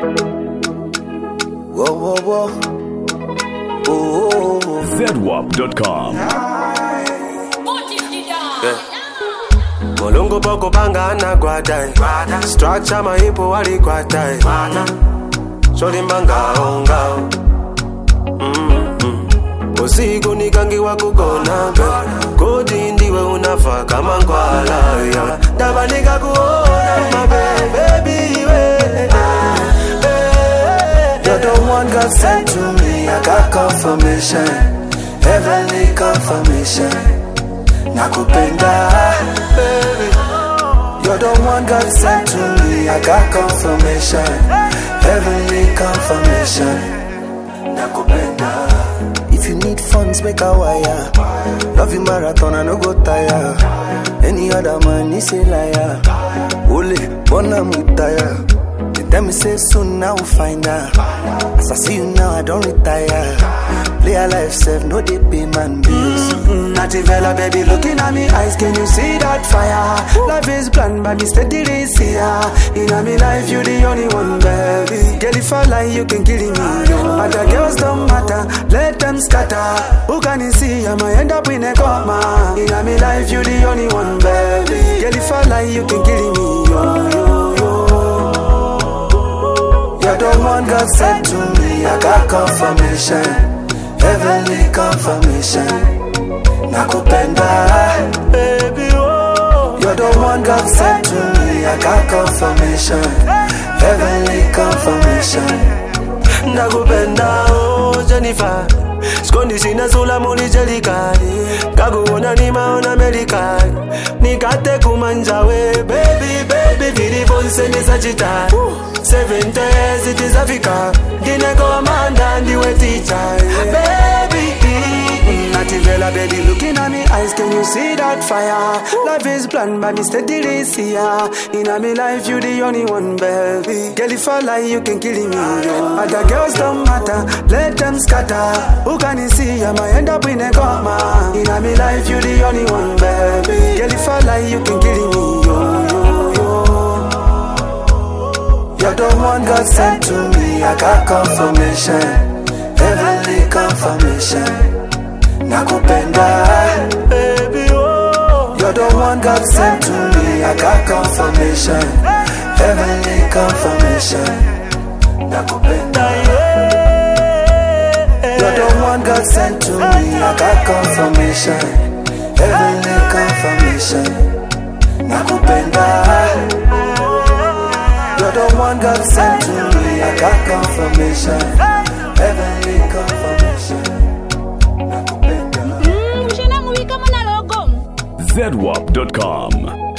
Whoa, whoa, whoa. Oh, ZWAP.com. Molungu poko banga na guadai. Structure maipo wali guadai. Sholimbanga onga. Osigo nikangi wakugona be. Kodi ndiwe unafa kama ngwala ya. Tabanika kuona my baby we. You're the one God sent to me. I got confirmation, heavenly confirmation. Nakupenda, baby. You're the one God sent to me. I got confirmation, heavenly confirmation. Nakupenda. If you need funds, make a wire. Love you marathon, I no go tire. Any other man is a liar. Ole, bona mutaya. They tell me say soon I will find her. As I see you now, I don't retire. Play a life safe, no they pay man bills. Nativella, baby, looking at me eyes, can you see that fire? Life is planned by me, steadily see ya. In my life, you the only one, baby. Girl, if I lie, you can kill me. Other girls don't matter, let them scatter. Who can you see? I might end up in a coma. In my life, you the only one, baby. Girl, if I lie, you can kill me. You're the one God sent to me. I got confirmation, heavenly confirmation. Nakupenda, baby, oh. You're the one God sent to me. I got confirmation, heavenly confirmation. Nakupenda, oh Jennifer. Skondi sina sula muli jelikari. Kaguona ni maona Amerikari. Nikate kumanjawe, baby, baby. Vili vonse ni sachitai. 7 days it is Africa. Dine go Amanda and you a teacher, baby. Nativella, baby, looking at me eyes, can you see that fire? Life is planned by me, steadily see ya. In my life, you the only one, baby. Girl, if I lie, you can kill me. Other girls don't matter, let them scatter. Who can you see? I might end up in a coma. In my life, you the only one, baby. Girl, if I lie, you can kill me. You're the one God sent to me. I got confirmation, heavenly confirmation. Nakupenda, baby, oh. You're the one God sent to me. I got confirmation, heavenly confirmation. Nakupenda, you're the one God sent to me. I got confirmation, heavenly confirmation. Nakupenda. You're the one God sent to me. I got confirmation, heavenly confirmation. ZWAP.com.